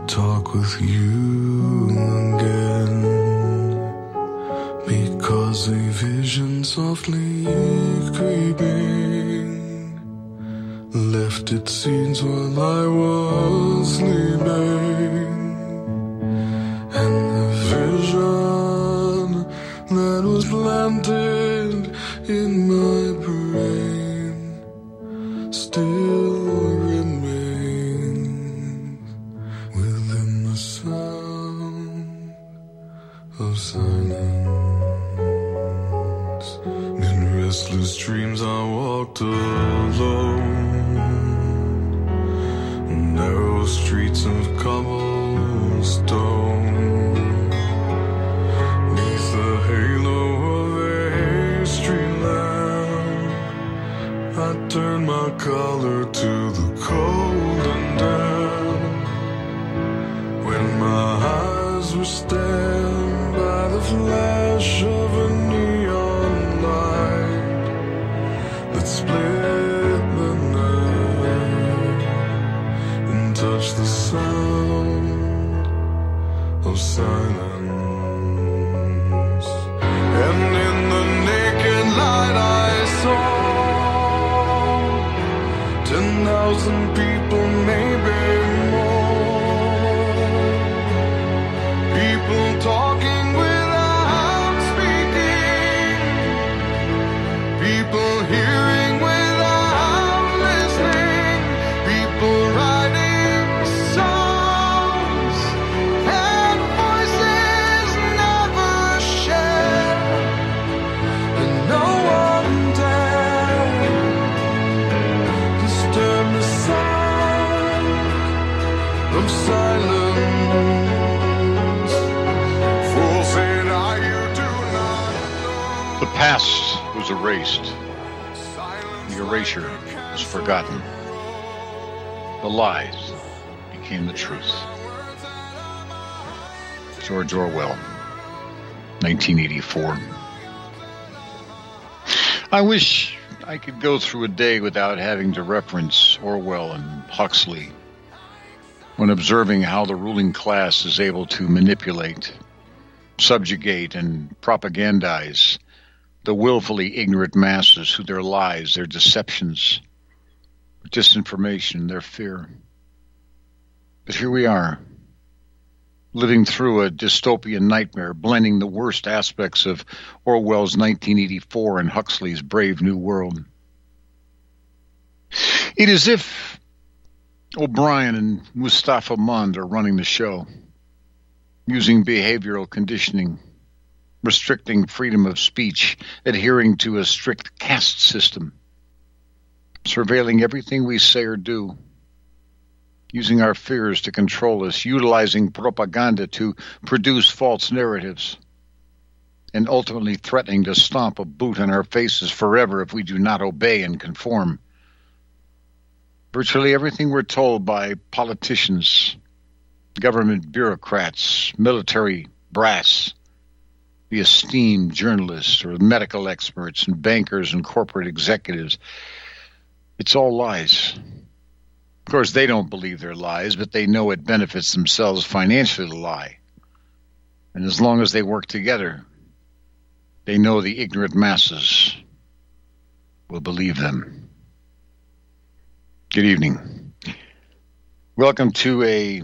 talk with you again, because a vision softly creeping left its seeds while I was sleeping, and the vision that was planted in my brain still remains within the sound of silence. In restless dreams I walked alone, narrow streets of cobblestone, neath the halo of a street lamp. I turned my collar to the cold and damp, when my eyes were stabbed by the flash of a neon light that split the night and touched the sound of silence. And in the naked light I saw 10,000 people, maybe more, people talking without speaking, people hearing without listening, people writing songs and voices never shared, and no one dared disturb the sound of silence. Fool said I, you do not know. The past was erased. The erasure was forgotten. The lies became the truth. George Orwell, 1984. I wish I could go through a day without having to reference Orwell and Huxley when observing how the ruling class is able to manipulate, subjugate, and propagandize the willfully ignorant masses through their lies, their deceptions, disinformation, their fear. But here we are, living through a dystopian nightmare, blending the worst aspects of Orwell's 1984 and Huxley's Brave New World. It is as if O'Brien and Mustafa Mund are running the show, using behavioral conditioning, restricting freedom of speech, adhering to a strict caste system, surveilling everything we say or do, using our fears to control us, utilizing propaganda to produce false narratives, and ultimately threatening to stomp a boot in our faces forever if we do not obey and conform. Virtually everything we're told by politicians, government bureaucrats, military brass, the esteemed journalists or medical experts and bankers and corporate executives, it's all lies. Of course, they don't believe they're lies, but they know it benefits themselves financially to lie. And as long as they work together, they know the ignorant masses will believe them. Good evening. Welcome to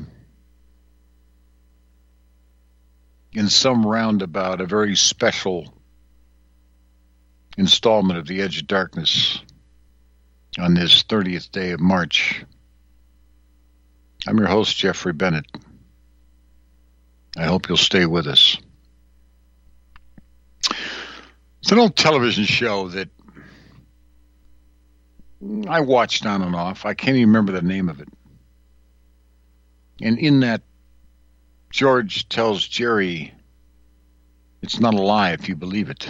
in some roundabout, a very special installment of The Edge of Darkness on this 30th day of March. I'm your host, Jeffrey Bennett. I hope you'll stay with us. It's an old television show that I watched on and off. I can't even remember the name of it. And in that, George tells Jerry, it's not a lie if you believe it,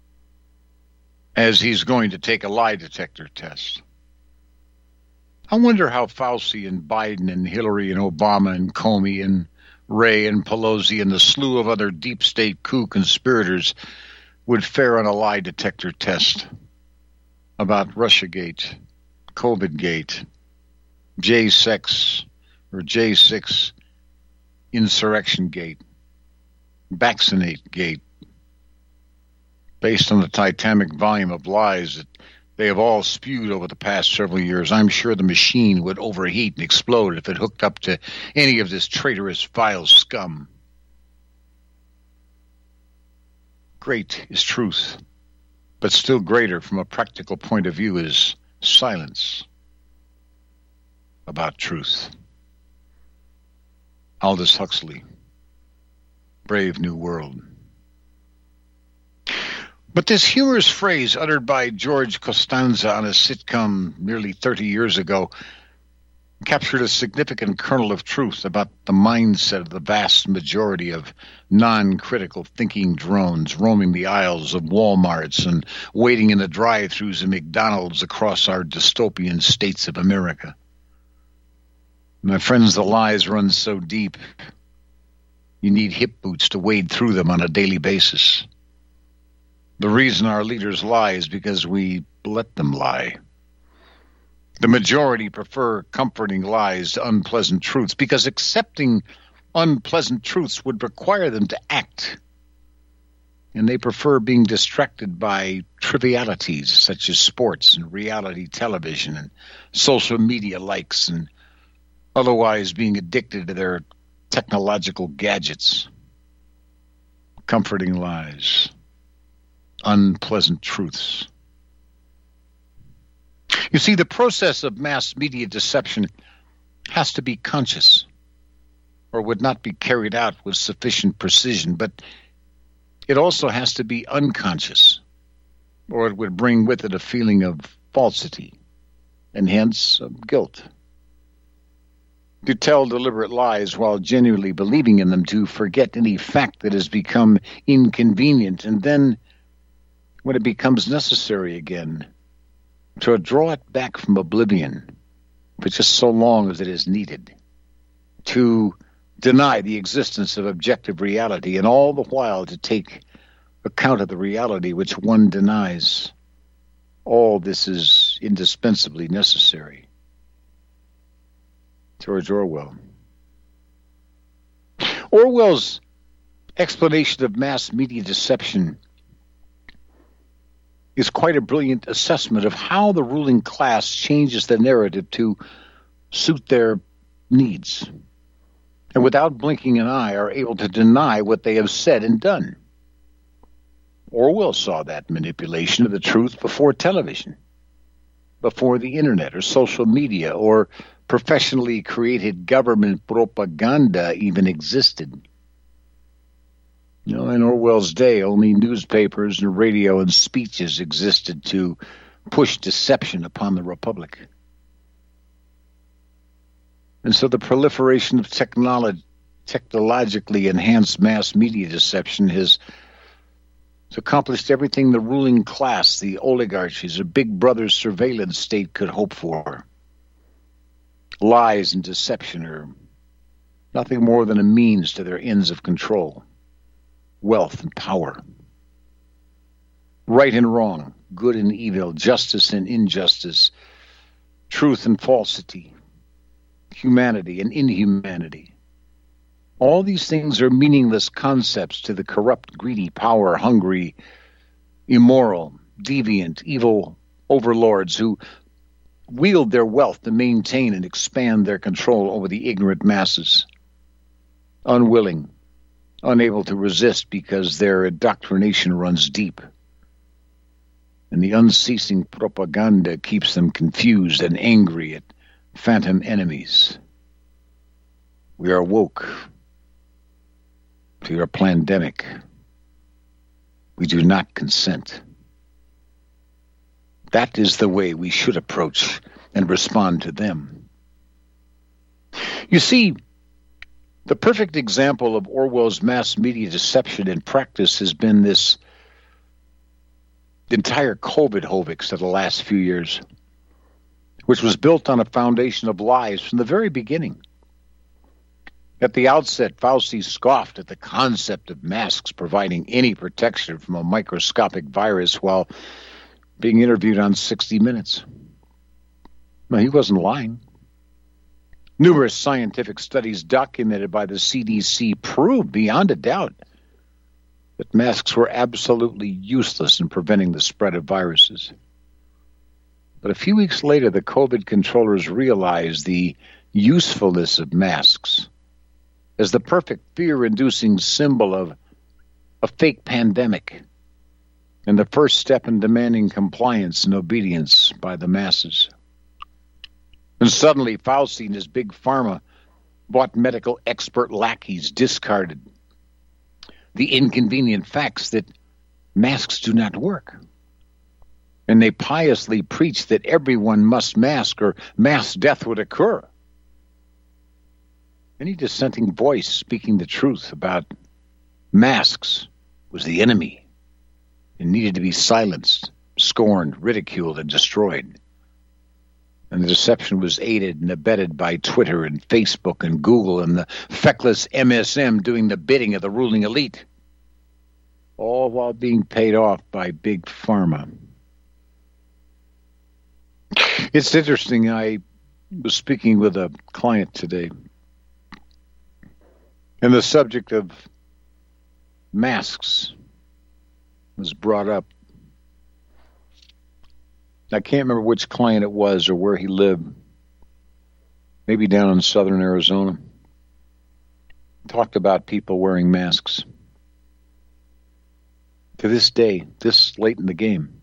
as he's going to take a lie detector test. I wonder how Fauci and Biden and Hillary and Obama and Comey and Ray and Pelosi and the slew of other deep state coup conspirators would fare on a lie detector test about Russiagate, COVIDgate, J6 or J6 Insurrection Gate, Vaccinate Gate, based on the titanic volume of lies that they have all spewed over the past several years. I'm sure the machine would overheat and explode if it hooked up to any of this traitorous, vile scum. Great is truth, but still greater from a practical point of view is silence about truth. Aldous Huxley, Brave New World. But this humorous phrase uttered by George Costanza on a sitcom nearly 30 years ago captured a significant kernel of truth about the mindset of the vast majority of non-critical thinking drones roaming the aisles of Walmarts and waiting in the drive-thrus of McDonald's across our dystopian states of America. My friends, the lies run so deep, you need hip boots to wade through them on a daily basis. The reason our leaders lie is because we let them lie. The majority prefer comforting lies to unpleasant truths because accepting unpleasant truths would require them to act. And they prefer being distracted by trivialities such as sports and reality television and social media likes and otherwise being addicted to their technological gadgets. Comforting lies. Unpleasant truths. You see, the process of mass media deception has to be conscious, or would not be carried out with sufficient precision, but it also has to be unconscious, or it would bring with it a feeling of falsity, and hence of guilt. To tell deliberate lies while genuinely believing in them, to forget any fact that has become inconvenient, and then, when it becomes necessary again, to draw it back from oblivion for just so long as it is needed, to deny the existence of objective reality, and all the while to take account of the reality which one denies. All this is indispensably necessary. George Orwell. Orwell's explanation of mass media deception is quite a brilliant assessment of how the ruling class changes the narrative to suit their needs, and without blinking an eye are able to deny what they have said and done. Orwell saw that manipulation of the truth before television, before the internet or social media or professionally created government propaganda even existed. In Orwell's day, only newspapers and radio and speeches existed to push deception upon the Republic. And so the proliferation of technologically enhanced mass media deception has accomplished everything the ruling class, the oligarchies, a big brother surveillance state could hope for. Lies and deception are nothing more than a means to their ends of control. Wealth and power, right and wrong, good and evil, justice and injustice, truth and falsity, humanity and inhumanity. All these things are meaningless concepts to the corrupt, greedy, power-hungry, immoral, deviant, evil overlords who wield their wealth to maintain and expand their control over the ignorant masses, unwilling, unable to resist because their indoctrination runs deep, and the unceasing propaganda keeps them confused and angry at phantom enemies. We are woke to your pandemic. We do not consent. That is the way we should approach and respond to them. You see, the perfect example of Orwell's mass media deception in practice has been this entire COVID hoax of the last few years, which was built on a foundation of lies from the very beginning. At the outset, Fauci scoffed at the concept of masks providing any protection from a microscopic virus while being interviewed on 60 Minutes. No, he wasn't lying. Numerous scientific studies documented by the CDC prove beyond a doubt that masks were absolutely useless in preventing the spread of viruses. But a few weeks later, the COVID controllers realized the usefulness of masks as the perfect fear-inducing symbol of a fake pandemic and the first step in demanding compliance and obedience by the masses. And suddenly, Fauci and his big pharma bought medical expert lackeys discarded the inconvenient facts that masks do not work. And they piously preached that everyone must mask or mass death would occur. Any dissenting voice speaking the truth about masks was the enemy and needed to be silenced, scorned, ridiculed, and destroyed. And the deception was aided and abetted by Twitter and Facebook and Google and the feckless MSM doing the bidding of the ruling elite, all while being paid off by Big Pharma. It's interesting. I was speaking with a client today, and the subject of masks was brought up. I can't remember which client it was or where he lived. Maybe down in southern Arizona. Talked about people wearing masks. To this day, this late in the game.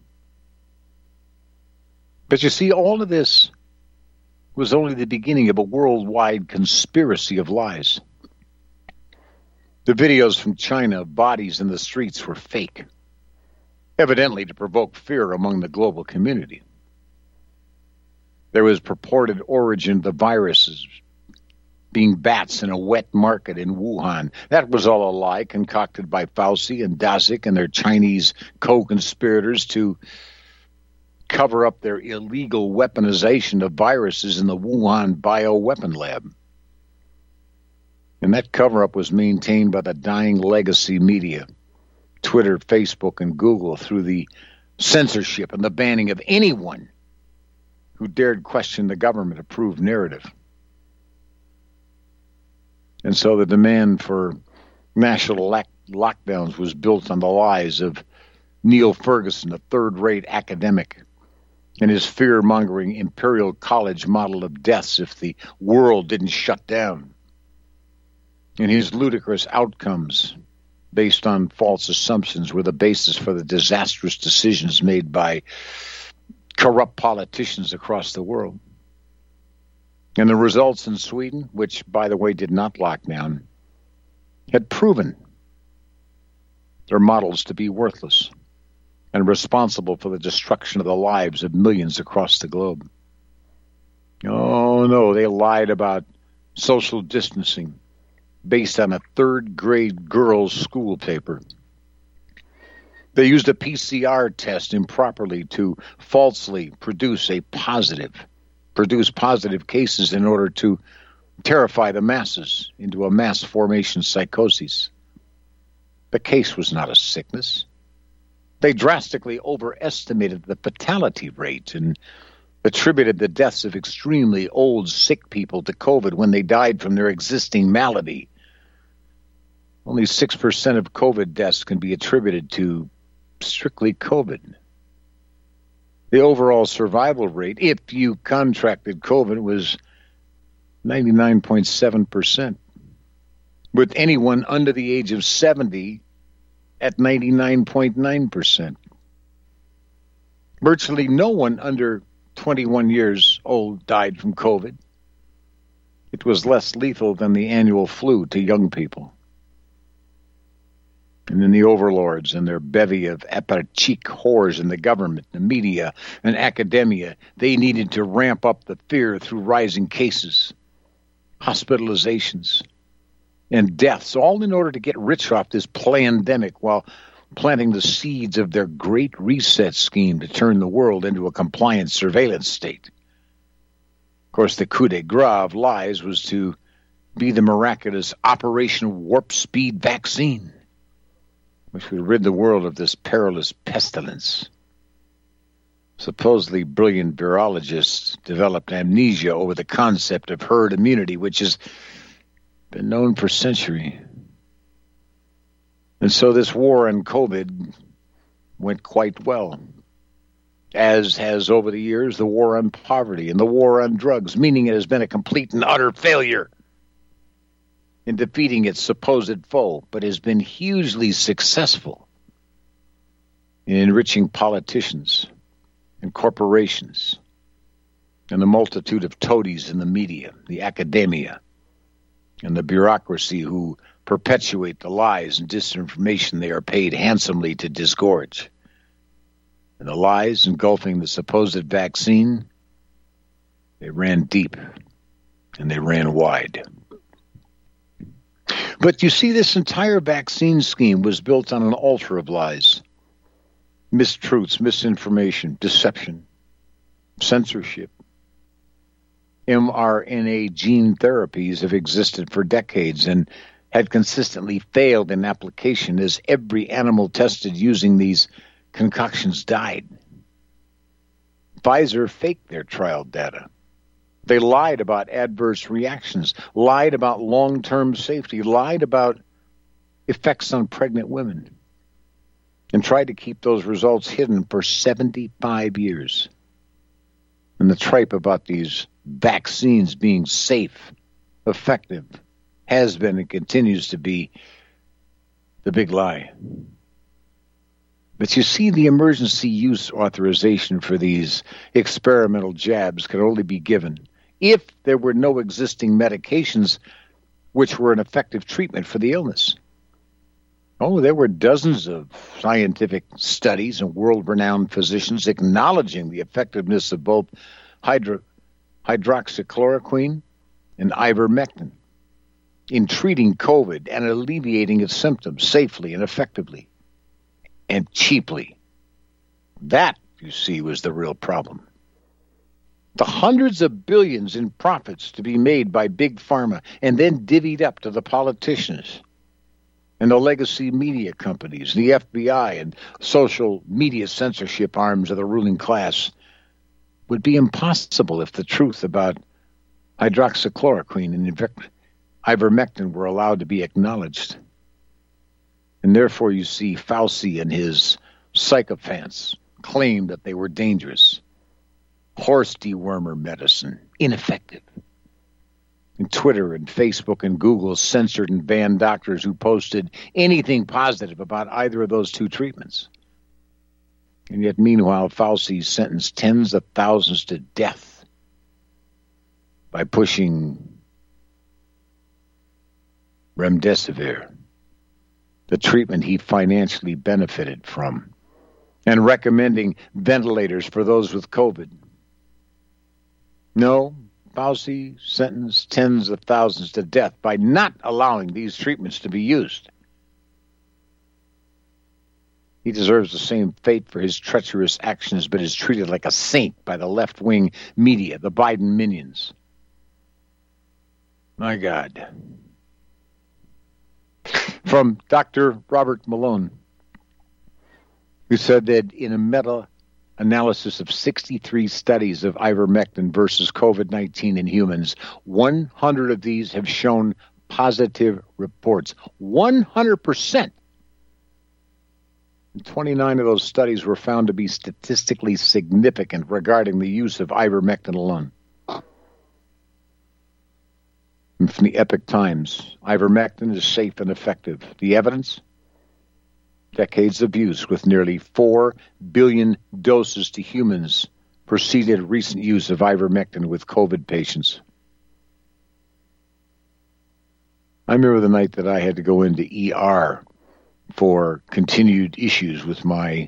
But you see, all of this was only the beginning of a worldwide conspiracy of lies. The videos from China of bodies in the streets were fake, evidently to provoke fear among the global community. There was purported origin of the viruses being bats in a wet market in Wuhan. That was all a lie concocted by Fauci and Daszak and their Chinese co-conspirators to cover up their illegal weaponization of viruses in the Wuhan bioweapon lab. And that cover-up was maintained by the dying legacy media, Twitter, Facebook, and Google, through the censorship and the banning of anyone who dared question the government-approved narrative. And so the demand for national lockdowns was built on the lies of Neil Ferguson, a third-rate academic, and his fear-mongering Imperial College model of deaths if the world didn't shut down, and his ludicrous outcomes based on false assumptions were the basis for the disastrous decisions made by corrupt politicians across the world. And the results in Sweden, which, by the way, did not lock down, had proven their models to be worthless and responsible for the destruction of the lives of millions across the globe. Oh, no, they lied about social distancing based on a third-grade girls' school paper. They used a PCR test improperly to falsely produce positive cases in order to terrify the masses into a mass formation psychosis. The case was not a sickness. They drastically overestimated the fatality rate and attributed the deaths of extremely old, sick people to COVID when they died from their existing malady. Only 6% of COVID deaths can be attributed to strictly COVID. The overall survival rate, if you contracted COVID, was 99.7%, with anyone under the age of 70 at 99.9%. Virtually no one under 21 years old died from COVID. It was less lethal than the annual flu to young people. And then the overlords and their bevy of epachic whores in the government, the media, and academia, they needed to ramp up the fear through rising cases, hospitalizations, and deaths, all in order to get rich off this plandemic while planting the seeds of their great reset scheme to turn the world into a compliant surveillance state. Of course, the coup de grace of lies was to be the miraculous Operation Warp Speed vaccine, which would rid the world of this perilous pestilence. Supposedly brilliant virologists developed amnesia over the concept of herd immunity, which has been known for centuries. And so this war on COVID went quite well, as has over the years the war on poverty and the war on drugs, meaning it has been a complete and utter failure in defeating its supposed foe, but has been hugely successful in enriching politicians and corporations and the multitude of toadies in the media, the academia, and the bureaucracy who perpetuate the lies and disinformation they are paid handsomely to disgorge. And the lies engulfing the supposed vaccine, they ran deep and they ran wide. But you see, this entire vaccine scheme was built on an altar of lies, mistruths, misinformation, deception, censorship. mRNA gene therapies have existed for decades and had consistently failed in application, as every animal tested using these concoctions died. Pfizer faked their trial data. They lied about adverse reactions, lied about long-term safety, lied about effects on pregnant women, and tried to keep those results hidden for 75 years. And the tripe about these vaccines being safe, effective, has been and continues to be the big lie. But you see, the emergency use authorization for these experimental jabs can only be given if there were no existing medications which were an effective treatment for the illness. Oh, there were dozens of scientific studies and world-renowned physicians acknowledging the effectiveness of both hydroxychloroquine and ivermectin in treating COVID and alleviating its symptoms safely and effectively and cheaply. That, you see, was the real problem. The hundreds of billions in profits to be made by Big Pharma and then divvied up to the politicians and the legacy media companies, the FBI and social media censorship arms of the ruling class would be impossible if the truth about hydroxychloroquine and ivermectin were allowed to be acknowledged. And therefore you see Fauci and his sycophants claim that they were dangerous. Horse dewormer medicine, ineffective. And Twitter and Facebook and Google censored and banned doctors who posted anything positive about either of those two treatments. And yet, meanwhile, Fauci sentenced tens of thousands to death by pushing remdesivir, the treatment he financially benefited from, and recommending ventilators for those with COVID. No, Fauci sentenced tens of thousands to death by not allowing these treatments to be used. He deserves the same fate for his treacherous actions, but is treated like a saint by the left-wing media, the Biden minions. My God. From Dr. Robert Malone, who said that in a meta-analysis of 63 studies of ivermectin versus COVID-19 in humans, 100 of these have shown positive reports. 100%. And 29 of those studies were found to be statistically significant regarding the use of ivermectin alone. And from the Epoch Times, ivermectin is safe and effective. The evidence? Decades of use with nearly 4 billion doses to humans preceded recent use of ivermectin with COVID patients. I remember the night that I had to go into ER for continued issues with my,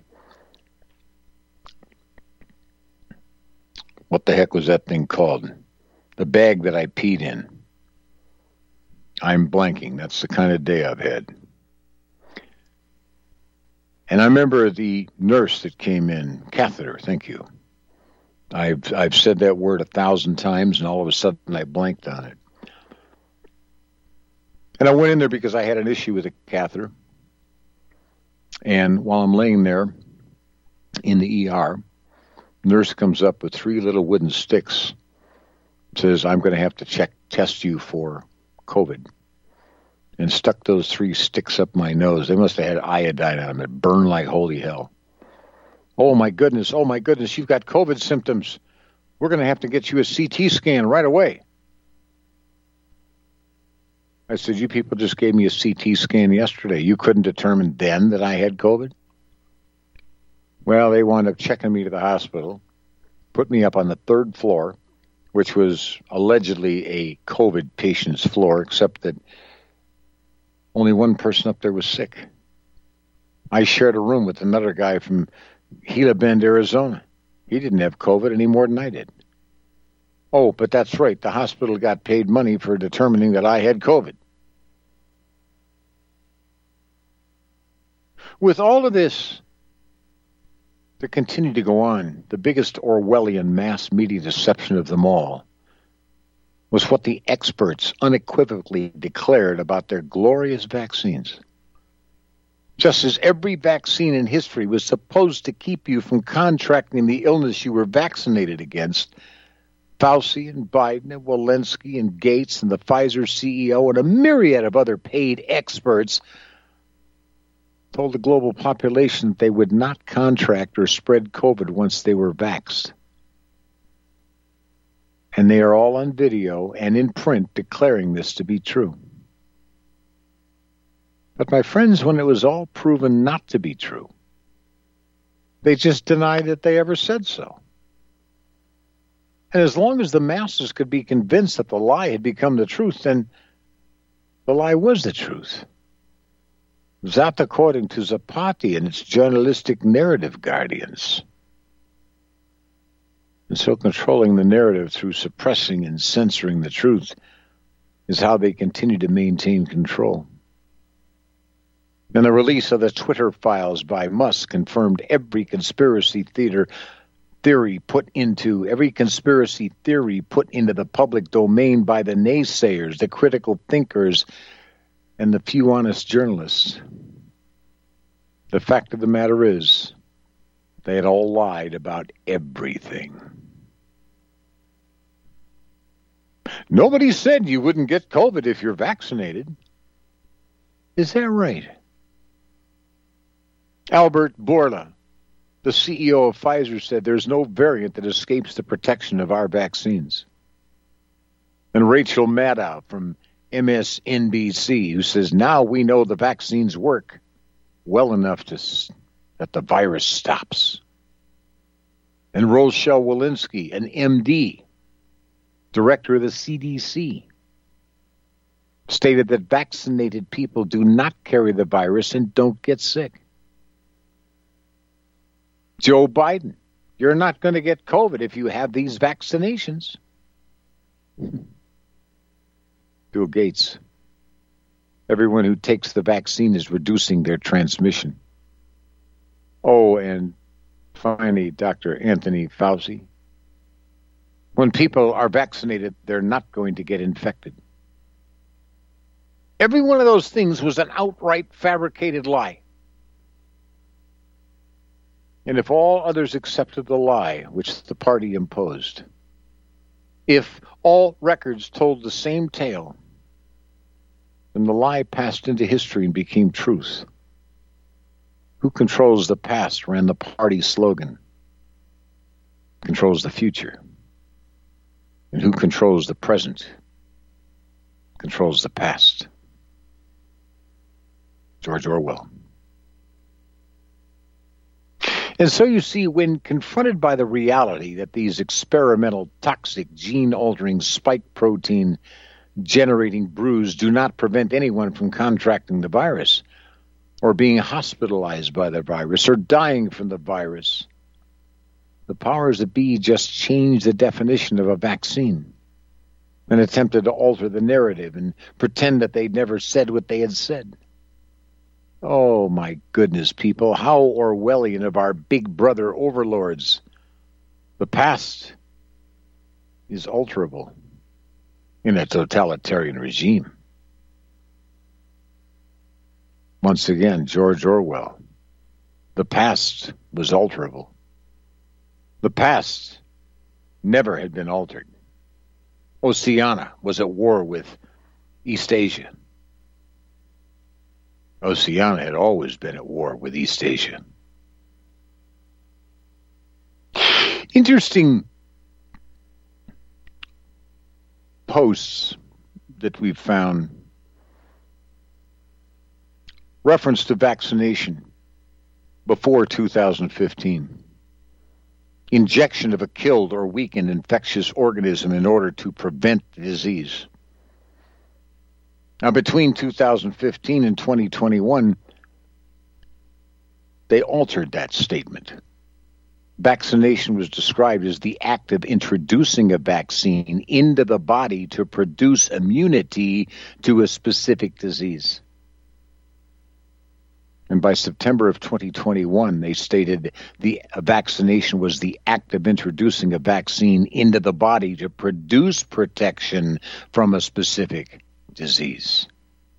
what the heck was that thing called? The bag that I peed in. I'm blanking. That's the kind of day I've had. And I remember the nurse that came in, catheter, thank you. I've said that word 1,000 times, and all of a sudden I blanked on it. And I went in there because I had an issue with a catheter. And while I'm laying there in the ER, Nurse comes up with 3 little wooden sticks. Says, I'm going to have to test you for COVID. And stuck those 3 sticks up my nose. They must have had iodine on them. It burned like holy hell. Oh, my goodness, you've got COVID symptoms. We're going to have to get you a CT scan right away. I said, you people just gave me a CT scan yesterday. You couldn't determine then that I had COVID? Well, they wound up checking me to the hospital, put me up on the 3rd floor, which was allegedly a COVID patient's floor, except that only one person up there was sick. I shared a room with another guy from Gila Bend, Arizona. He didn't have COVID any more than I did. Oh, but that's right. The hospital got paid money for determining that I had COVID. With all of this to continue to go on, the biggest Orwellian mass media deception of them all was what the experts unequivocally declared about their glorious vaccines. Just as every vaccine in history was supposed to keep you from contracting the illness you were vaccinated against, Fauci and Biden and Walensky and Gates and the Pfizer CEO and a myriad of other paid experts told the global population that they would not contract or spread COVID once they were vaxxed. And they are all on video and in print declaring this to be true. But my friends, when it was all proven not to be true, they just denied that they ever said so. And as long as the masses could be convinced that the lie had become the truth, then the lie was the truth. That according to Zapati and its journalistic narrative guardians. And so controlling the narrative through suppressing and censoring the truth is how they continue to maintain control. And the release of the Twitter files by Musk confirmed every conspiracy theory put into the public domain by the naysayers, the critical thinkers, and the few honest journalists. The fact of the matter is, they had all lied about everything. Nobody said you wouldn't get COVID if you're vaccinated. Is that right? Albert Bourla, the CEO of Pfizer, said there's no variant that escapes the protection of our vaccines. And Rachel Maddow from MSNBC, who says now we know the vaccines work well enough that the virus stops. And Rochelle Walensky, an MD, director of the CDC, stated that vaccinated people do not carry the virus and don't get sick. Joe Biden, you're not going to get COVID if you have these vaccinations. Bill Gates, everyone who takes the vaccine is reducing their transmission. Oh, and finally, Dr. Anthony Fauci. When people are vaccinated, they're not going to get infected. Every one of those things was an outright fabricated lie. And if all others accepted the lie which the party imposed, if all records told the same tale, then the lie passed into history and became truth. Who controls the past ran the party slogan. Controls the future. And who controls the present controls the past. George Orwell. And so you see, when confronted by the reality that these experimental, toxic, gene-altering spike protein generating brews do not prevent anyone from contracting the virus or being hospitalized by the virus or dying from the virus, the powers that be just changed the definition of a vaccine and attempted to alter the narrative and pretend that they'd never said what they had said. Oh, my goodness, people, how Orwellian of our big brother overlords. The past is alterable in a totalitarian regime. Once again, George Orwell. The past was alterable. The past never had been altered. Oceania was at war with East Asia. Oceania had always been at war with East Asia. Interesting posts that we've found reference to vaccination before 2015. Injection of a killed or weakened infectious organism in order to prevent the disease. Now, between 2015 and 2021, they altered that statement. Vaccination was described as the act of introducing a vaccine into the body to produce immunity to a specific disease. And by September of 2021, they stated the vaccination was the act of introducing a vaccine into the body to produce protection from a specific disease.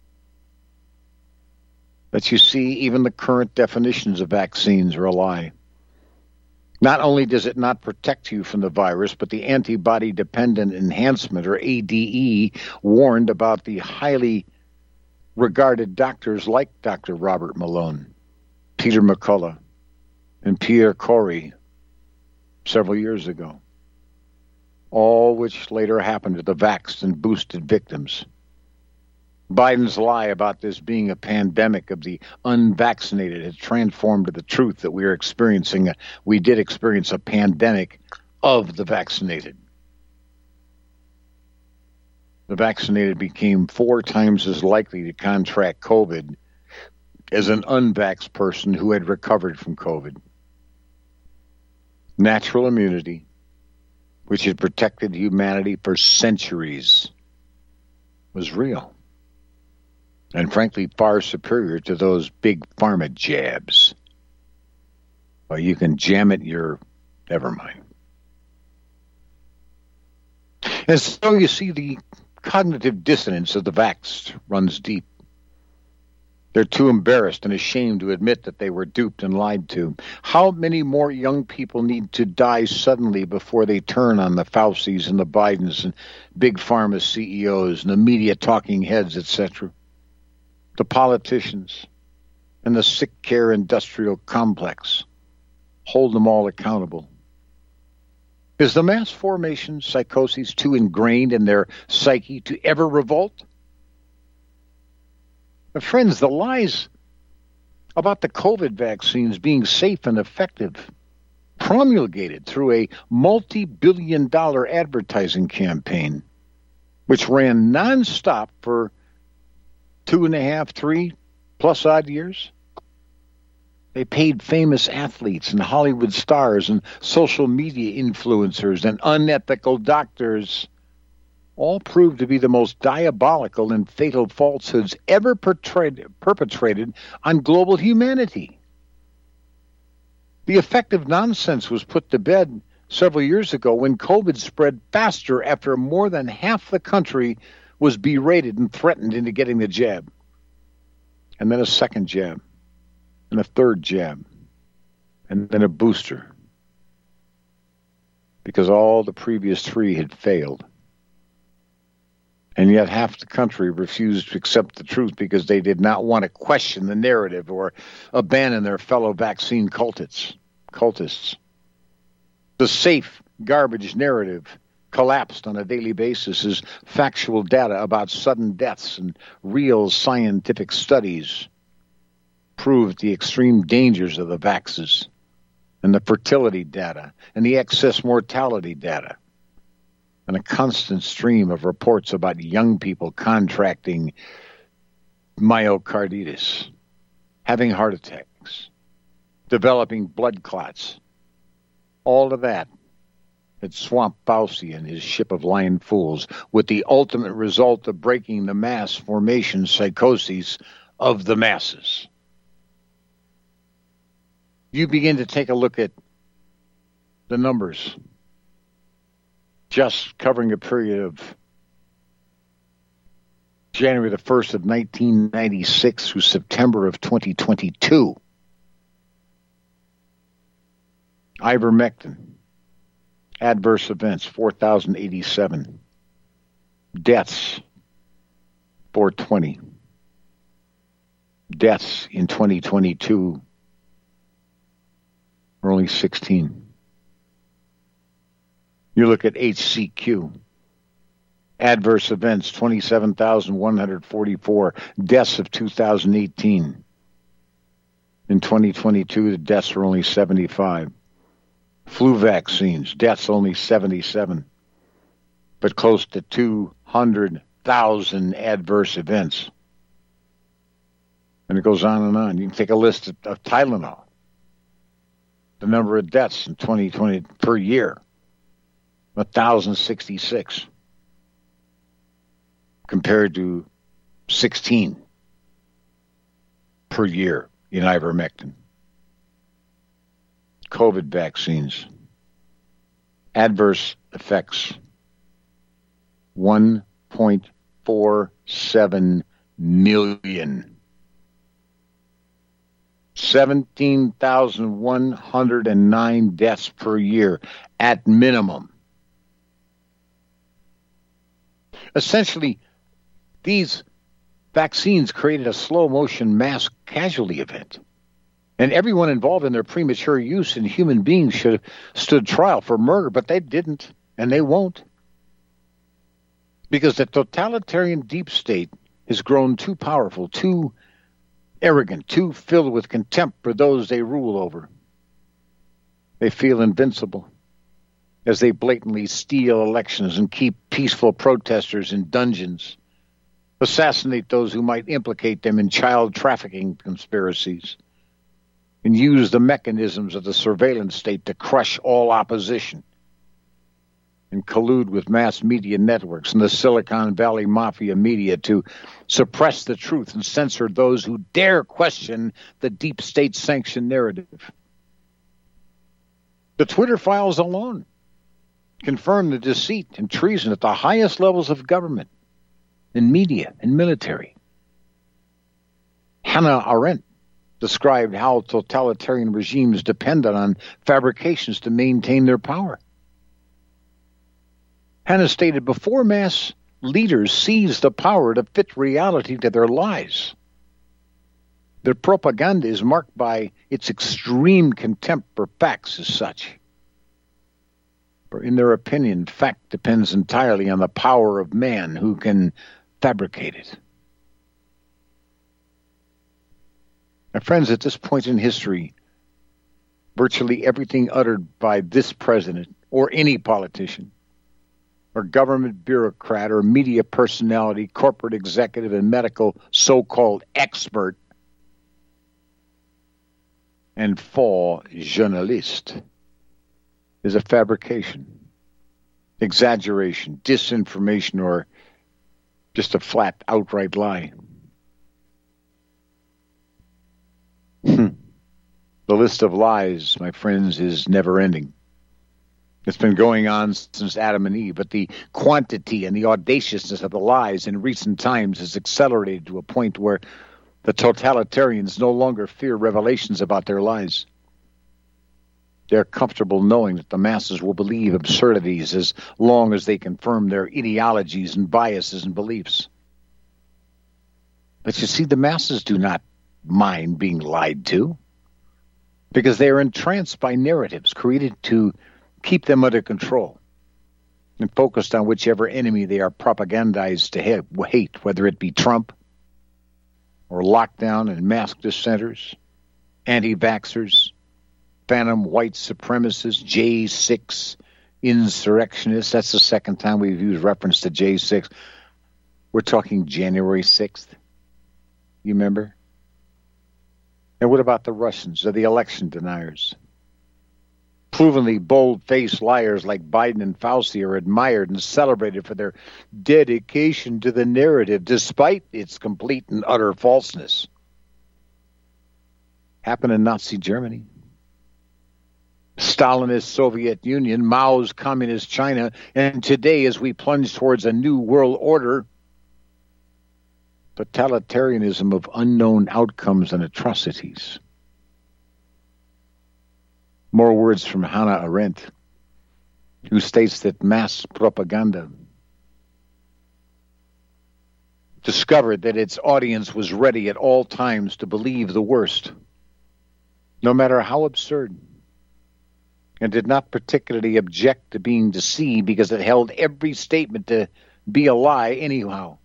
But you see, even the current definitions of vaccines are a lie. Not only does it not protect you from the virus, but the antibody-dependent enhancement, or ADE, warned about the highly regarded doctors like Dr. Robert Malone, Peter McCullough, and Pierre Corey several years ago, all which later happened to the vaxxed and boosted victims. Biden's lie about this being a pandemic of the unvaccinated has transformed to the truth that we did experience a pandemic of the vaccinated. The vaccinated became 4 times as likely to contract COVID as an unvaxxed person who had recovered from COVID. Natural immunity, which had protected humanity for centuries, was real. And frankly, far superior to those big pharma jabs. Well, you can jam it, never mind. And so you see the cognitive dissonance of the vaxxed runs deep. They're too embarrassed and ashamed to admit that they were duped and lied to. How many more young people need to die suddenly before they turn on the Faucis and the Bidens and big pharma CEOs and the media talking heads, etc.? The politicians and the sick care industrial complex hold them all accountable. Is the mass formation psychosis too ingrained in their psyche to ever revolt? But friends, the lies about the COVID vaccines being safe and effective, promulgated through a multi-billion-dollar advertising campaign, which ran nonstop for 2.5, 3+ odd years. They paid famous athletes and Hollywood stars and social media influencers and unethical doctors. All proved to be the most diabolical and fatal falsehoods ever perpetrated on global humanity. The effective nonsense was put to bed several years ago when COVID spread faster after more than half the country was berated and threatened into getting the jab. And then a second jab. And a third jab. And then a booster. Because all the previous 3 had failed. And yet half the country refused to accept the truth because they did not want to question the narrative or abandon their fellow vaccine cultists. The safe garbage narrative collapsed on a daily basis as factual data about sudden deaths and real scientific studies proved the extreme dangers of the vaxes and the fertility data and the excess mortality data and a constant stream of reports about young people contracting myocarditis, having heart attacks, developing blood clots. All of that had swamped Fauci and his ship of lying fools, with the ultimate result of breaking the mass formation psychoses of the masses. You begin to take a look at the numbers, just covering a period of January the 1st of 1996 through September of 2022. Ivermectin, Adverse events, 4,087. Deaths, 420. Deaths in 2022 were only 16. You look at HCQ. Adverse events, 27,144. Deaths of 2018. In 2022, the deaths were only 75. Flu vaccines, deaths only 77. But close to 200,000 adverse events. And it goes on and on. You can take a list of Tylenol. The number of deaths in 2020 per year, 1,066. Compared to 16 per year in ivermectin. COVID vaccines. Adverse effects. 1.47 million. 17,109 deaths per year at minimum. Essentially, these vaccines created a slow-motion mass casualty event. And everyone involved in their premature use in human beings should have stood trial for murder, but they didn't, and they won't. Because the totalitarian deep state has grown too powerful, too arrogant, too filled with contempt for those they rule over. They feel invincible as they blatantly steal elections and keep peaceful protesters in dungeons, assassinate those who might implicate them in child trafficking conspiracies, and use the mechanisms of the surveillance state to crush all opposition, and collude with mass media networks and the Silicon Valley mafia media to suppress the truth and censor those who dare question the deep state-sanctioned narrative. The Twitter files alone confirm the deceit and treason at the highest levels of government, in media and military. Hannah Arendt described how totalitarian regimes depend on fabrications to maintain their power. Hannah stated, before mass leaders seize the power to fit reality to their lies, their propaganda is marked by its extreme contempt for facts as such. For in their opinion, fact depends entirely on the power of man who can fabricate it. My friends, at this point in history, virtually everything uttered by this president or any politician or government bureaucrat or media personality, corporate executive, and medical so-called expert and faux journaliste is a fabrication, exaggeration, disinformation, or just a flat, outright lie. The list of lies, my friends, is never-ending. It's been going on since Adam and Eve, but the quantity and the audaciousness of the lies in recent times has accelerated to a point where the totalitarians no longer fear revelations about their lies. They're comfortable knowing that the masses will believe absurdities as long as they confirm their ideologies and biases and beliefs. But you see, the masses do not mind being lied to because they are entranced by narratives created to keep them under control and focused on whichever enemy they are propagandized to hate, whether it be Trump or lockdown and mask dissenters, anti-vaxxers, phantom white supremacists, J6 insurrectionists. That's the second time we've used reference to J6. We're talking January 6th. You remember? And what about the Russians or the election deniers? Provenly bold-faced liars like Biden and Fauci are admired and celebrated for their dedication to the narrative, despite its complete and utter falseness. Happened in Nazi Germany, Stalinist Soviet Union, Mao's Communist China, and today, as we plunge towards a new world order, totalitarianism of unknown outcomes and atrocities. More words from Hannah Arendt. who states that mass propaganda discovered that its audience was ready at all times to believe the worst, no matter how absurd, and did not particularly object to being deceived because it held every statement to be a lie anyhow.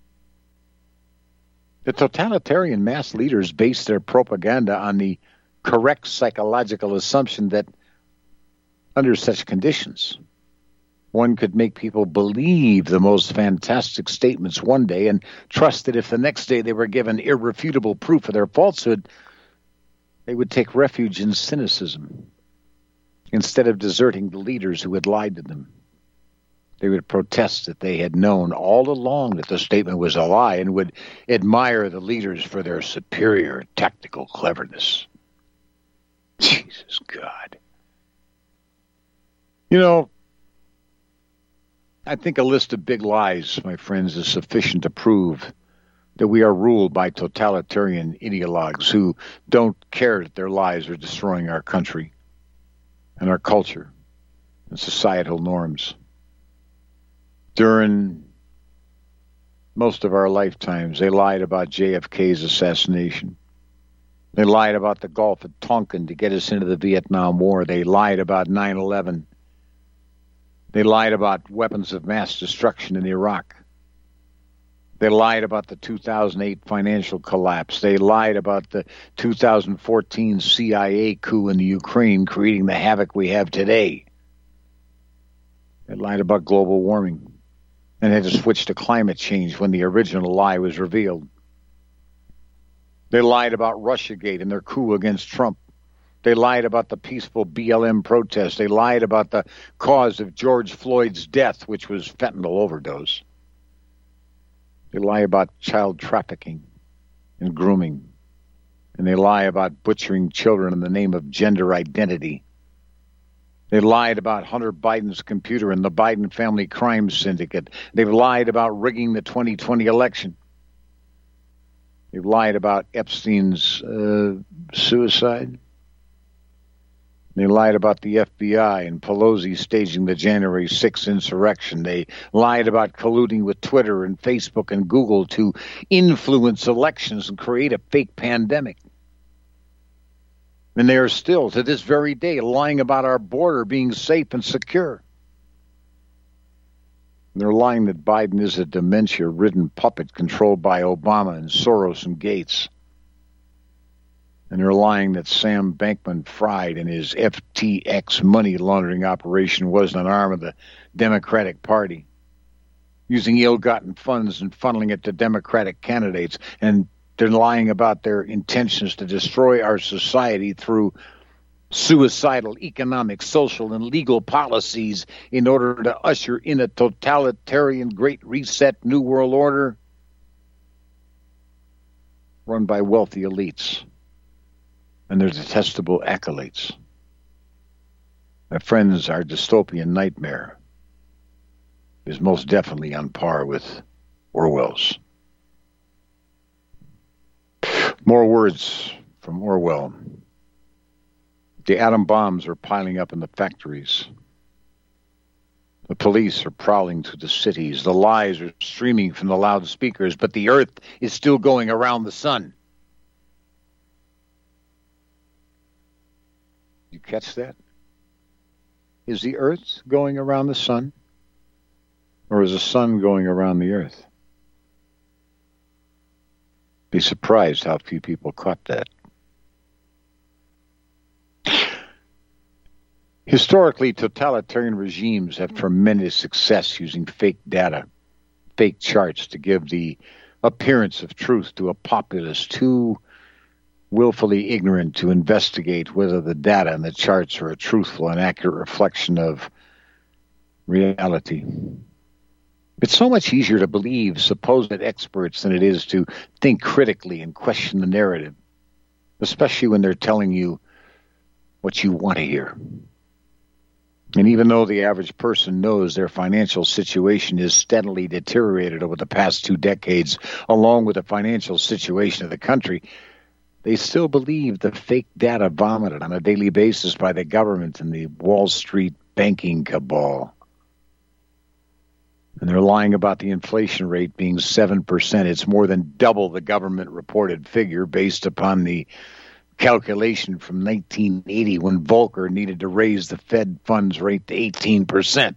The totalitarian mass leaders based their propaganda on the correct psychological assumption that under such conditions, one could make people believe the most fantastic statements one day and trust that if the next day they were given irrefutable proof of their falsehood, they would take refuge in cynicism instead of deserting the leaders who had lied to them. They would protest that they had known all along that the statement was a lie and would admire the leaders for their superior tactical cleverness. Jesus God. You know, I think a list of big lies, my friends, is sufficient to prove that we are ruled by totalitarian ideologues who don't care that their lies are destroying our country and our culture and societal norms. During most of our lifetimes, they lied about JFK's assassination. They lied about the Gulf of Tonkin to get us into the Vietnam War. They lied about 9/11. They lied about weapons of mass destruction in Iraq. They lied about the 2008 financial collapse. They lied about the 2014 CIA coup in the Ukraine, creating the havoc we have today. They lied about global warming and had to switch to climate change when the original lie was revealed. They lied about Russiagate and their coup against Trump. They lied about the peaceful BLM protest. They lied about the cause of George Floyd's death, which was fentanyl overdose. They lie about child trafficking and grooming. And they lie about butchering children in the name of gender identity. They lied about Hunter Biden's computer and the Biden family crime syndicate. They've lied about rigging the 2020 election. They've lied about Epstein's suicide. They lied about the FBI and Pelosi staging the January 6th insurrection. They lied about colluding with Twitter and Facebook and Google to influence elections and create a fake pandemic. And they are still, to this very day, lying about our border being safe and secure. They're lying that Biden is a dementia-ridden puppet controlled by Obama and Soros and Gates. And they're lying that Sam Bankman-Fried and his FTX money laundering operation wasn't an arm of the Democratic Party, using ill-gotten funds and funneling it to Democratic candidates. And they're lying about their intentions to destroy our society through suicidal economic, social, and legal policies in order to usher in a totalitarian Great Reset New World Order run by wealthy elites and their detestable acolytes. My friends, our dystopian nightmare is most definitely on par with Orwell's. More words from Orwell. The atom bombs are piling up in the factories. The police are prowling through the cities. The lies are streaming from the loudspeakers, but the earth is still going around the sun. You catch that? Is the earth going around the sun? Or is the sun going around the earth? Be surprised how few people caught that. Historically, totalitarian regimes have tremendous success using fake data, fake charts to give the appearance of truth to a populace too willfully ignorant to investigate whether the data and the charts are a truthful and accurate reflection of reality. It's so much easier to believe supposed experts than it is to think critically and question the narrative, especially when they're telling you what you want to hear. And even though the average person knows their financial situation is steadily deteriorated over the past 2 decades, along with the financial situation of the country, they still believe the fake data vomited on a daily basis by the government and the Wall Street banking cabal. And they're lying about the inflation rate being 7%. It's more than double the government reported figure based upon the calculation from 1980 when Volcker needed to raise the Fed funds rate to 18%.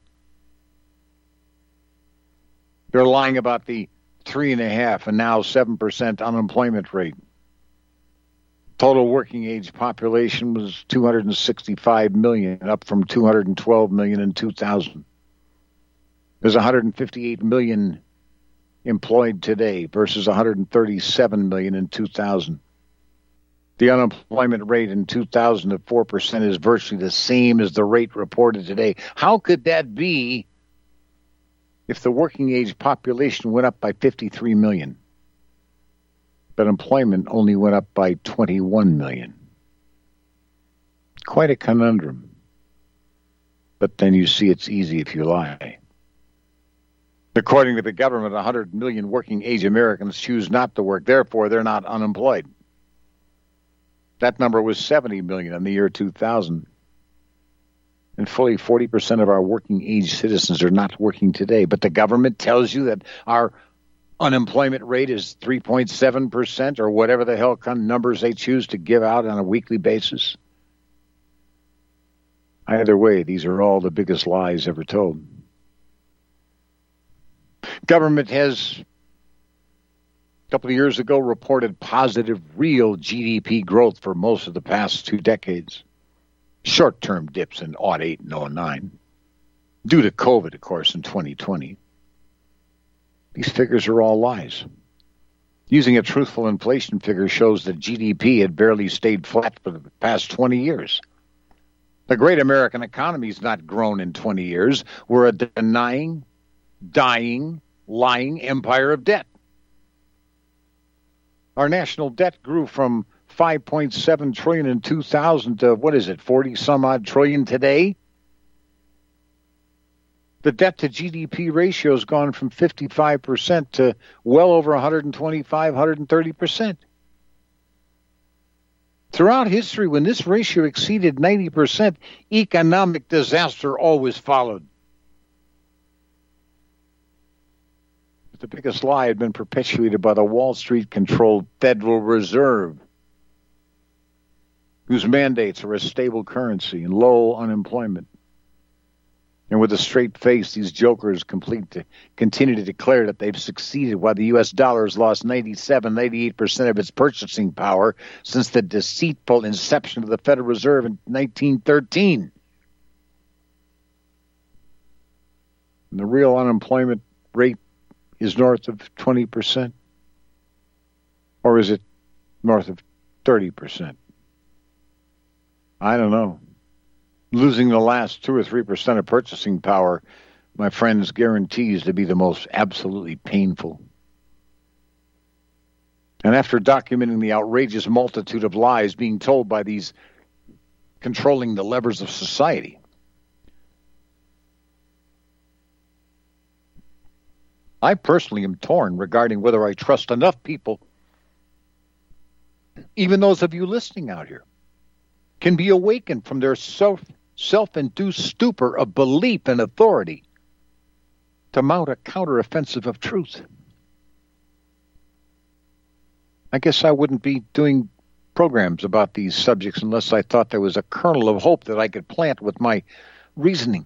They're lying about the 3.5% and now 7% unemployment rate. Total working age population was 265 million, up from 212 million in 2000. There's 158 million employed today versus 137 million in 2000. The unemployment rate in 2000 of 4% is virtually the same as the rate reported today. How could that be if the working age population went up by 53 million, but employment only went up by 21 million? Quite a conundrum. But then you see it's easy if you lie. According to the government, 100 million working age Americans choose not to work. Therefore, they're not unemployed. That number was 70 million in the year 2000. And fully 40% of our working age citizens are not working today. But the government tells you that our unemployment rate is 3.7% or whatever the hell kind of numbers they choose to give out on a weekly basis. Either way, these are all the biggest lies ever told. Government has, a couple of years ago, reported positive real GDP growth for most of the past 2 decades. Short-term dips in 2008 and 2009. Due to COVID, of course, in 2020. These figures are all lies. Using a truthful inflation figure shows that GDP had barely stayed flat for the past 20 years. The great American economy has not grown in 20 years. We're a denying, dying, lying empire of debt. Our national debt grew from 5.7 trillion in 2000 to, 40 some odd trillion today? The debt to GDP ratio has gone from 55% to well over 125, 130%. Throughout history, when this ratio exceeded 90%, economic disaster always followed. But the biggest lie had been perpetuated by the Wall Street-controlled Federal Reserve, whose mandates are a stable currency and low unemployment. And with a straight face, these jokers continue to declare that they've succeeded while the U.S. dollar has lost 98% of its purchasing power since the deceitful inception of the Federal Reserve in 1913. And the real unemployment rate is north of 20%? Or is it north of 30%? I don't know. Losing the last 2 or 3% of purchasing power, my friends, guarantees to be the most absolutely painful. And after documenting the outrageous multitude of lies being told by these controlling the levers of society, I personally am torn regarding whether I trust enough people, even those of you listening out here, can be awakened from their self-induced stupor of belief and authority to mount a counteroffensive of truth. I guess I wouldn't be doing programs about these subjects unless I thought there was a kernel of hope that I could plant with my reasoning.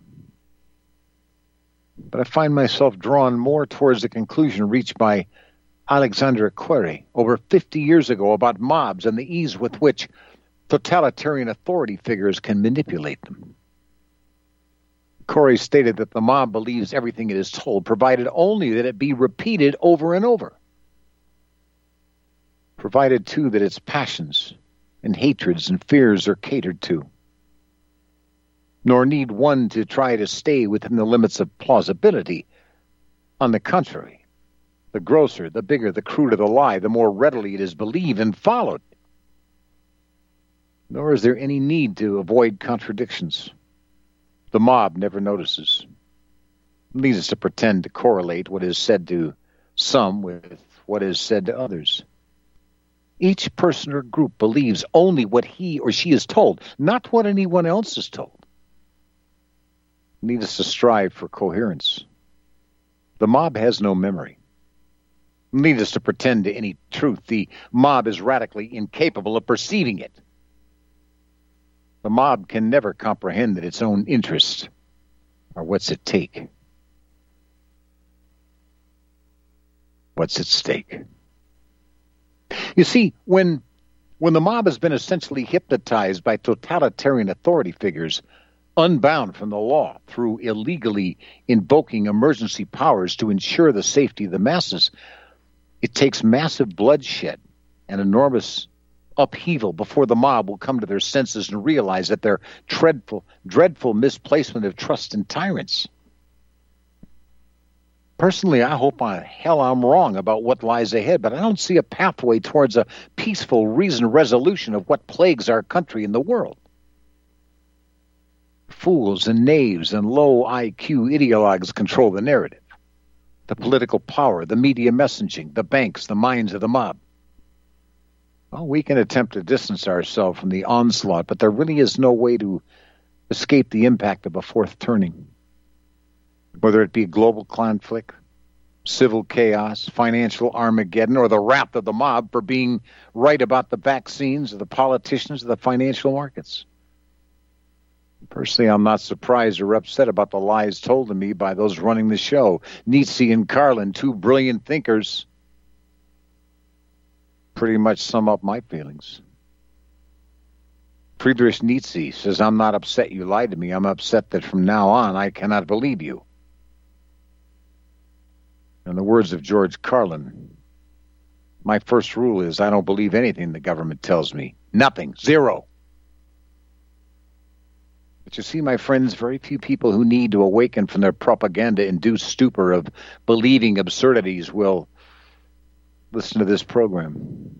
But I find myself drawn more towards the conclusion reached by Alexandre Koire over 50 years ago about mobs and the ease with which totalitarian authority figures can manipulate them. Koire stated that the mob believes everything it is told, provided only that it be repeated over and over. Provided, too, that its passions and hatreds and fears are catered to. Nor need one to try to stay within the limits of plausibility. On the contrary, the grosser, the bigger, the cruder the lie, the more readily it is believed and followed. Nor is there any need to avoid contradictions. The mob never notices. It leads us to pretend to correlate what is said to some with what is said to others. Each person or group believes only what he or she is told, not what anyone else is told. need us to strive for coherence. The mob has no memory. Need us to pretend to any truth. The mob is radically incapable of perceiving it. The mob can never comprehend that its own interests are what's at stake. What's at stake? You see, when the mob has been essentially hypnotized by totalitarian authority figures, unbound from the law through illegally invoking emergency powers to ensure the safety of the masses, it takes massive bloodshed and enormous upheaval before the mob will come to their senses and realize that their dreadful misplacement of trust in tyrants. Personally, I hope I'm wrong about what lies ahead, but I don't see a pathway towards a peaceful, reasoned resolution of what plagues our country and the world. Fools and knaves and low IQ ideologues control the narrative. The political power, the media messaging, the banks, the minds of the mob. Well, we can attempt to distance ourselves from the onslaught, but there really is no way to escape the impact of a fourth turning. Whether it be global conflict, civil chaos, financial Armageddon, or the wrath of the mob for being right about the vaccines, or the politicians, or the financial markets. Personally, I'm not surprised or upset about the lies told to me by those running the show. Nietzsche and Carlin, two brilliant thinkers, pretty much sum up my feelings. Friedrich Nietzsche says, "I'm not upset you lied to me. I'm upset that from now on I cannot believe you." In the words of George Carlin, my first rule is I don't believe anything the government tells me. Nothing. Zero. But you see, my friends, very few people who need to awaken from their propaganda-induced stupor of believing absurdities will listen to this program.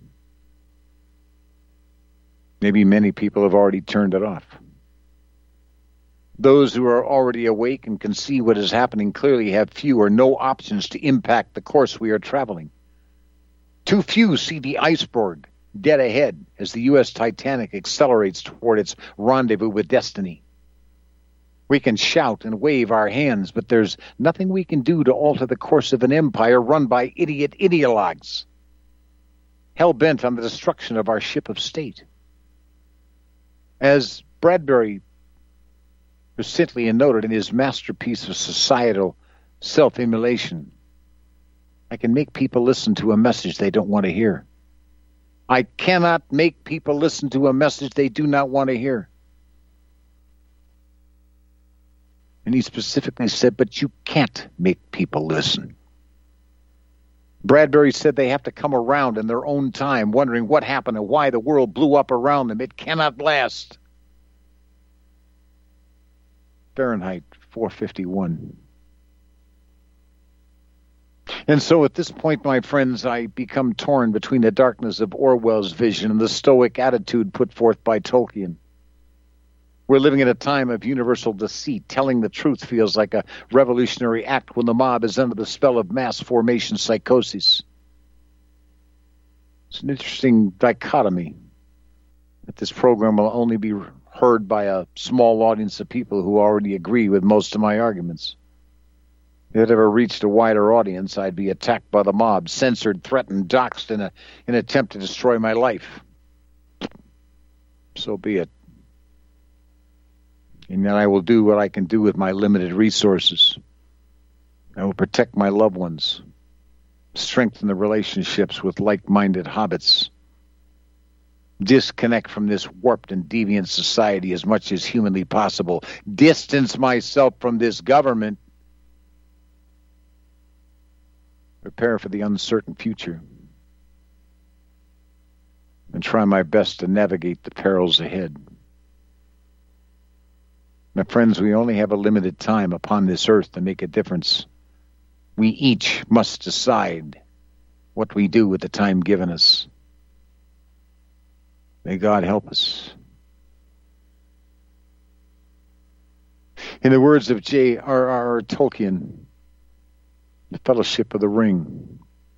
Maybe many people have already turned it off. Those who are already awake and can see what is happening clearly have few or no options to impact the course we are traveling. Too few see the iceberg dead ahead as the U.S. Titanic accelerates toward its rendezvous with destiny. We can shout and wave our hands, but there's nothing we can do to alter the course of an empire run by idiot ideologues, hell-bent on the destruction of our ship of state. As Bradbury recently noted in his masterpiece of societal self-immolation, I can make people listen to a message they don't want to hear. I cannot make people listen to a message they do not want to hear. And he specifically said, but you can't make people listen. Bradbury said they have to come around in their own time, wondering what happened and why the world blew up around them. It cannot last. Fahrenheit 451. And so at this point, my friends, I become torn between the darkness of Orwell's vision and the stoic attitude put forth by Tolkien. We're living in a time of universal deceit. Telling the truth feels like a revolutionary act when the mob is under the spell of mass formation psychosis. It's an interesting dichotomy that this program will only be heard by a small audience of people who already agree with most of my arguments. If it ever reached a wider audience, I'd be attacked by the mob, censored, threatened, doxxed in an attempt to destroy my life. So be it. And then I will do what I can do with my limited resources. I will protect my loved ones, strengthen the relationships with like-minded hobbits, disconnect from this warped and deviant society as much as humanly possible, distance myself from this government, prepare for the uncertain future, and try my best to navigate the perils ahead. My friends, we only have a limited time upon this earth to make a difference. We each must decide what we do with the time given us. May God help us. In the words of J.R.R. Tolkien, The Fellowship of the Ring,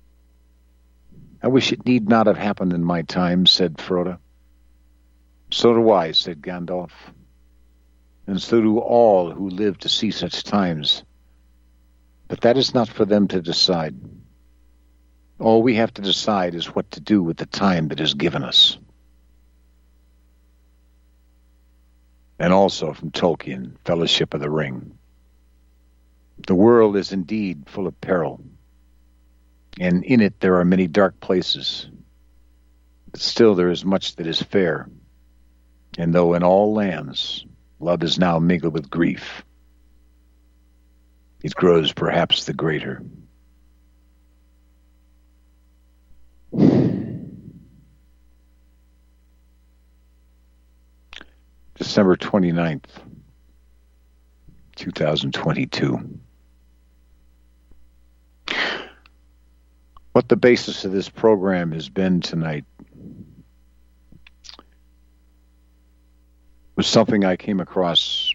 I wish it need not have happened in my time, said Frodo. So do I, said Gandalf. and so do all who live to see such times. But that is not for them to decide. All we have to decide is what to do with the time that is given us. And also from Tolkien, Fellowship of the Ring. The world is indeed full of peril, and in it there are many dark places. But still there is much that is fair. And though in all lands love is now mingled with grief, it grows perhaps the greater. December 29th, 2022. What the basis of this program has been tonight was something I came across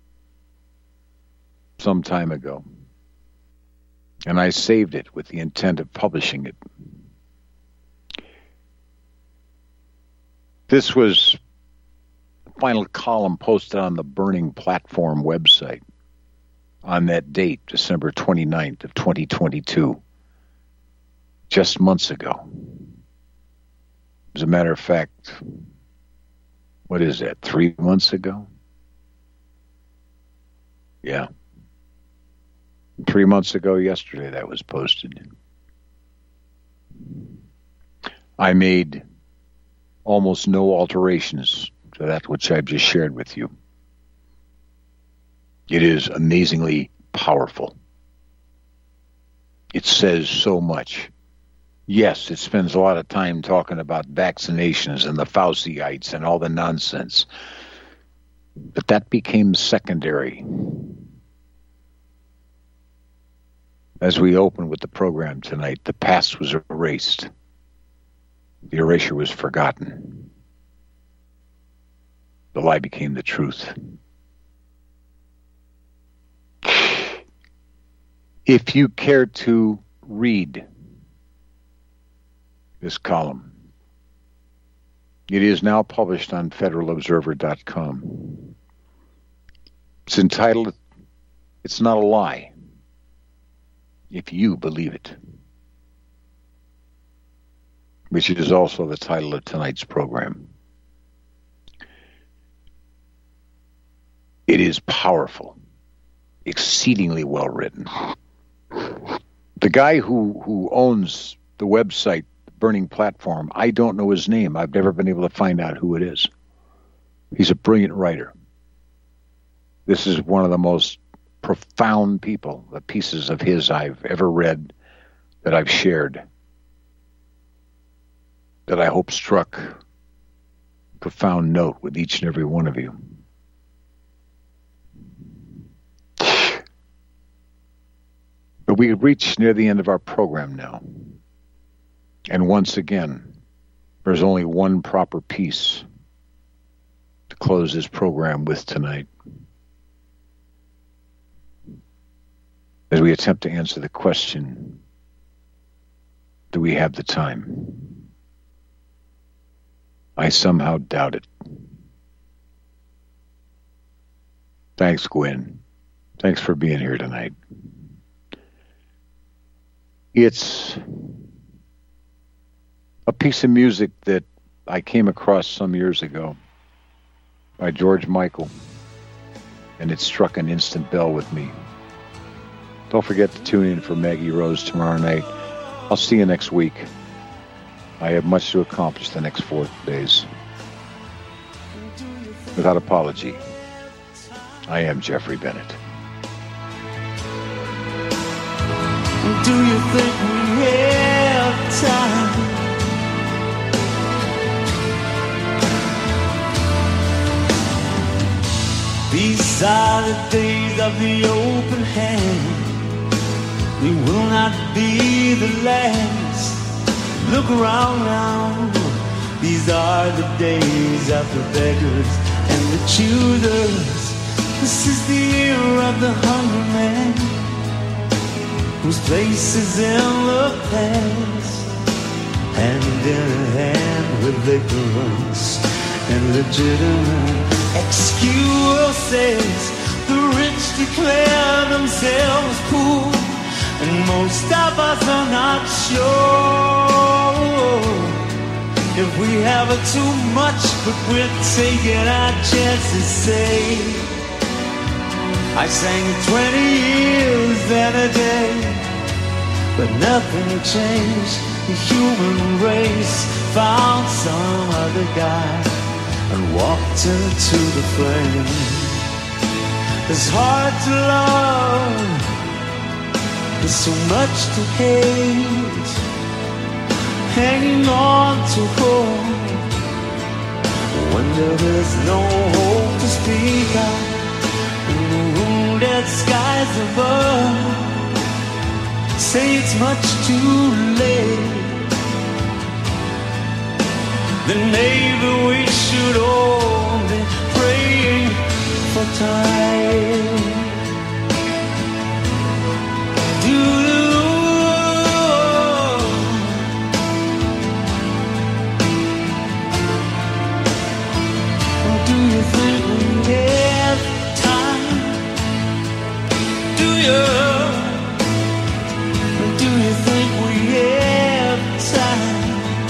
some time ago, and I saved it with the intent of publishing it. This was the final column posted on the Burning Platform website on that date, December 29th of 2022, just months ago. As a matter of fact, what is that, 3 months ago? Yeah. 3 months ago yesterday that was posted. I made almost no alterations to that which I've just shared with you. It is amazingly powerful. It says so much. Yes, it spends a lot of time talking about vaccinations and the Fauciites and all the nonsense. But that became secondary. As we open with the program tonight, the past was erased. The erasure was forgotten. The lie became the truth. If you care to read this column, it is now published on federalobserver.com. It's entitled, "It's Not a Lie, If You Believe It," which is also the title of tonight's program. It is powerful, exceedingly well written. The guy who owns the website, Burning Platform, I don't know his name. I've never been able to find out who it is. He's a brilliant writer. This is one of the most profound people, the pieces of his I've ever read, that I've shared, that I hope struck a profound note with each and every one of you. But we reach near the end of our program now. And once again, there's only one proper piece to close this program with tonight, as we attempt to answer the question, do we have the time? I somehow doubt it. Thanks, Gwen. Thanks for being here tonight. It's a piece of music that I came across some years ago by George Michael, and it struck an instant bell with me. Don't forget to tune in for Maggie Rose tomorrow night. I'll see you next week. I have much to accomplish the next 4 days. Without apology, I am Jeffrey Bennett. Do you think we have time? These are the days of the open hand. We will not be the last. Look around now. These are the days of the beggars and the choosers. This is the year of the hungry man, whose place is in the past, hand in hand with ignorance and legitimate Excuses, the rich declare themselves poor, and most of us are not sure if we have too much, but we're taking our chances. Say, I sang 20 years and a day, but nothing changed. The human race found some other guy and walked into the flame. It's hard to love, there's so much to hate, hanging on to hope when there is no hope to speak out in the wounded skies above. Say it's much too late, then maybe we should all be praying for time. Do you think we have time? Do you think we have time?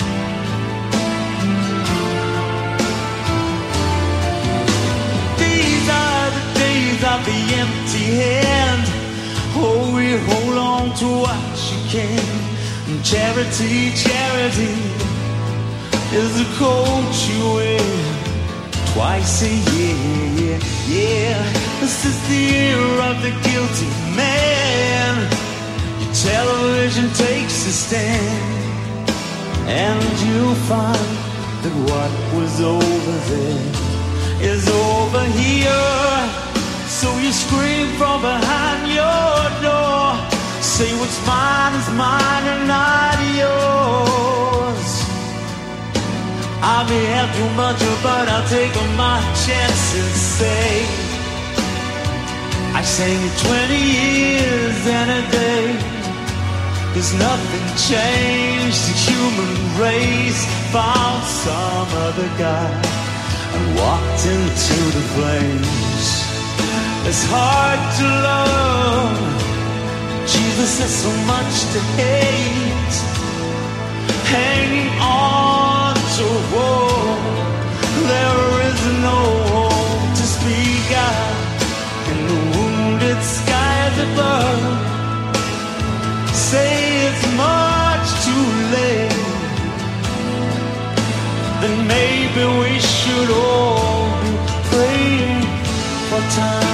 These are the days of the empty hand. Oh, we hold on to what you can. Charity, charity is the coat you wear twice a year. Yeah, this is the year of the guilty man. Your television takes a stand, and you'll find that what was over there is over here. So you scream from behind your door, say what's mine is mine and not yours. I may have too much, but I'll take my chances. Say, I sang it 20 years and a day. There's nothing changed. The human race found some other guy and walked into the flames. It's hard to love. Jesus has so much to hate, hanging on to hope. There is no hope to speak out in the wounded skies above. Say it's much too late, then maybe we should all be praying for time.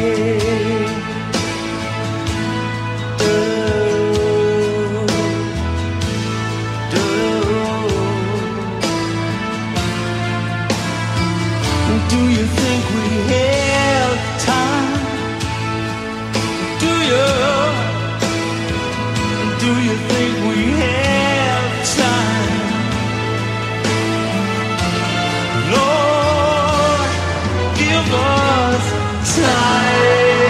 Do you think we have time? Do you think we have time? Lord, give us time.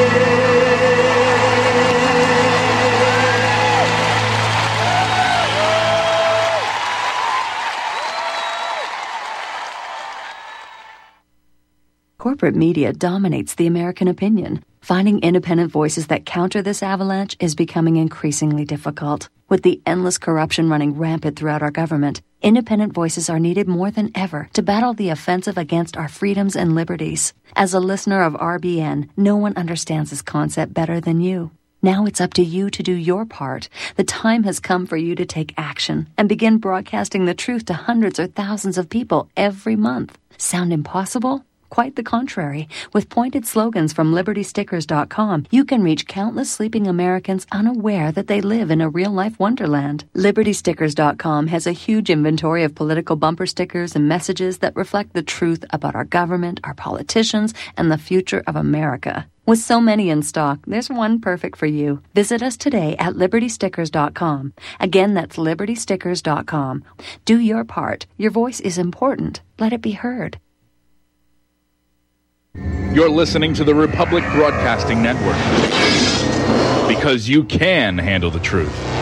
Corporate media dominates the American opinion. Finding independent voices that counter this avalanche is becoming increasingly difficult. With the endless corruption running rampant throughout our government, independent voices are needed more than ever to battle the offensive against our freedoms and liberties. As a listener of RBN, no one understands this concept better than you. Now it's up to you to do your part. The time has come for you to take action and begin broadcasting the truth to hundreds or thousands of people every month. Sound impossible? Quite the contrary. With pointed slogans from LibertyStickers.com, you can reach countless sleeping Americans unaware that they live in a real-life wonderland. LibertyStickers.com has a huge inventory of political bumper stickers and messages that reflect the truth about our government, our politicians, and the future of America. With so many in stock, there's one perfect for you. Visit us today at LibertyStickers.com. Again, that's LibertyStickers.com. Do your part. Your voice is important. Let it be heard. You're listening to the Republic Broadcasting Network, because you can handle the truth.